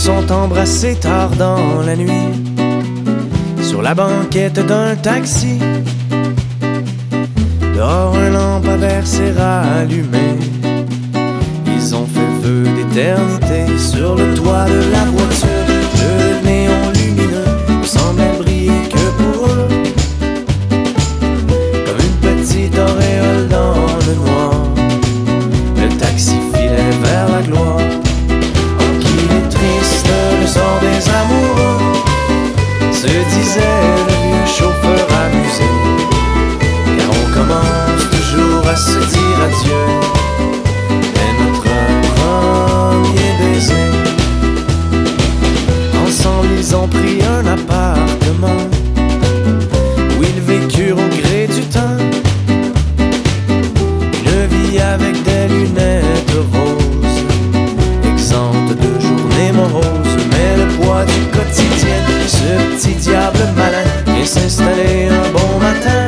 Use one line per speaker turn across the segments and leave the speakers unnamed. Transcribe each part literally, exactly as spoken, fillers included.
sont embrassés tard dans la nuit, sur la banquette d'un taxi. Dehors, un lampadaire s'est rallumé. Ils ont fait vœu d'éternité sur le toit de la voiture. Le néon lumineux ne semblait briller que pour eux, comme une petite auréole dans le noir. Le taxi filait vers la gloire. Oh, qu'il est triste le sort des amoureux, se disait le vieux chauffeur amusé, car on commence toujours à se dire adieu dès notre premier baiser. Ensemble ils ont pris un appartement où ils vécurent au gré du temps, une vie avec des lunettes roses, exempte de journées moroses. Mais le poids du quotidien, ce petit diable malin, vient s'installer un bon matin.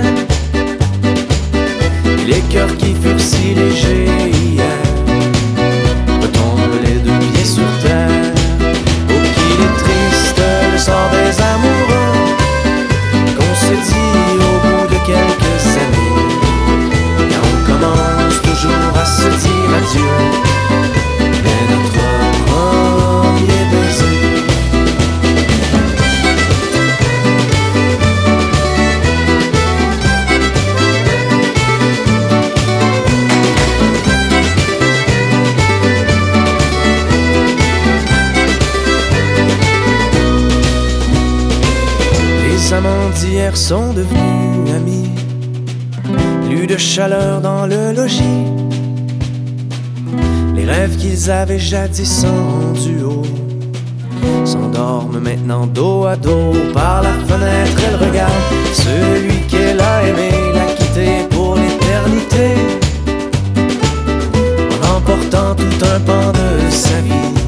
Les cœurs qui furent si légers hier retombent les deux pieds sur terre. Oh, qu'il est triste le sort des amoureux, qu'on se dit au bout de quelques années, car on commence toujours à se dire adieu dès notre premier baiser. Les amants d'hier sont devenus amis, plus de chaleur dans le logis. Les rêves qu'ils avaient jadis en duo s'endorment maintenant dos à dos. Par la fenêtre elle regarde celui qu'elle a aimé, l'a quitté pour l'éternité, en emportant tout un pan de sa vie.